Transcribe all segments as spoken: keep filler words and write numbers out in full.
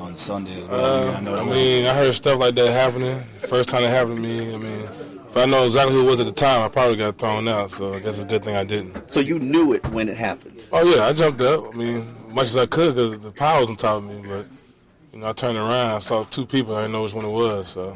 on Sunday as well. Uh, I, know I mean, I heard stuff like that happening. First time it happened to me, I mean, if I know exactly who it was at the time, I probably got thrown out, so I guess it's a good thing I didn't. So you knew it when it happened? Oh, yeah, I jumped up. I mean, much as I could because the power was on top of me, but, you know, I turned around, I saw two people, I didn't know which one it was, so.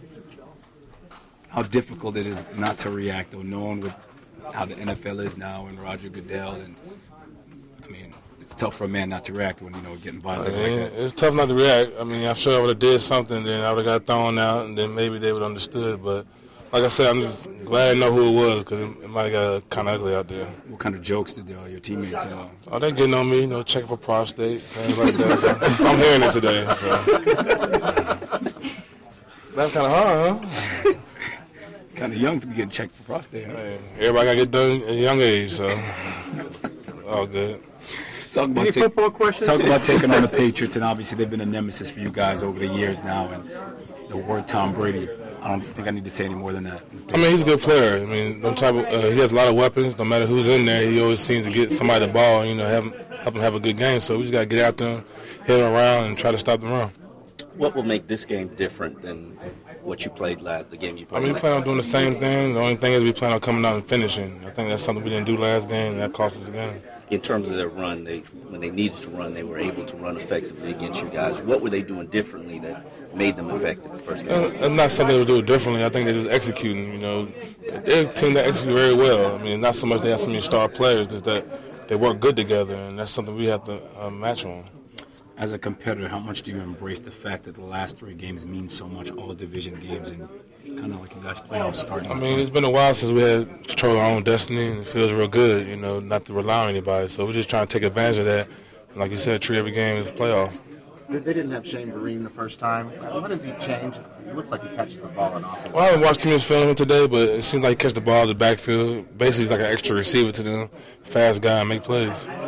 How difficult it is not to react, though, knowing with how the N F L is now and Roger Goodell, and, I mean, it's tough for a man not to react when, you know, getting violent I mean, like that. It's tough not to react. I mean, I'm sure I would have did something, then I would have got thrown out, and then maybe they would have understood, but like I said, I'm just glad I know who it was because it, it might have got kind of ugly out there. What kind of jokes did uh, your teammates uh Oh, they getting on me, you know, checking for prostate, things like that. So I'm hearing it today. So. That's kind of hard, huh? Kind of young to be getting checked for prostate. Huh? Hey, everybody got to get done at a young age, so all good. Talk about, Any take, football questions? talk about taking on the Patriots, and obviously they've been a nemesis for you guys over the years now. And the word Tom Brady, I don't think I need to say any more than that. I mean, he's a good player. I mean, no type of, uh, he has a lot of weapons. No matter who's in there, he always seems to get somebody the ball, you know, have him, help him have a good game. So we just got to get out there, hit him around, and try to stop the run. What will make this game different than what you played last, the game you I played mean, we last? plan on doing the same thing. The only thing is we plan on coming out and finishing. I think that's something we didn't do last game, and that cost us the game. In terms of their run, they when they needed to run, they were able to run effectively against you guys. What were they doing differently that made them effective the first Uh, game? That's not something they would do differently. I think they're just executing, you know. They're a team that execute very well. I mean, not so much they have so many star players, just that they work good together, and that's something we have to uh, match on. As a competitor, how much do you embrace the fact that the last three games mean so much, all division games, and it's kind of like you guys playoffs starting? I mean, it's been a while since we had control our own destiny, and it feels real good, you know, not to rely on anybody. So we're just trying to take advantage of that. And like you said, treat every game as a playoff. They didn't have Shane Vereen the first time. What does he change? It looks like he catches the ball in offense. Well, I haven't watched too much film today, but it seems like he catch the ball in the backfield. Basically, he's like an extra receiver to them, fast guy, and make plays.